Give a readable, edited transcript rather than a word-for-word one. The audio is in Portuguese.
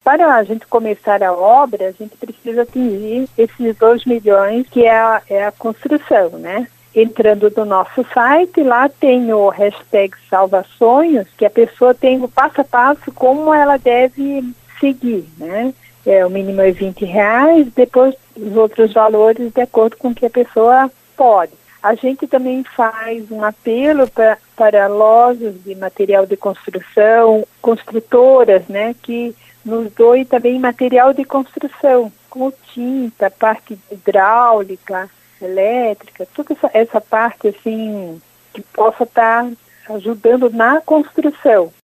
Para a gente começar a obra, a gente precisa atingir esses 2 milhões, que é a construção, né? Entrando no nosso site, lá tem o hashtag #SalvaSonhos, que a pessoa tem o passo a passo como ela deve seguir, né? O mínimo é R$20, depois os outros valores de acordo com o que a pessoa pode. A gente também faz um apelo para lojas de material de construção, construtoras, né, que nos doem também material de construção, como tinta, parte hidráulica, elétrica, toda essa parte assim que possa estar ajudando na construção.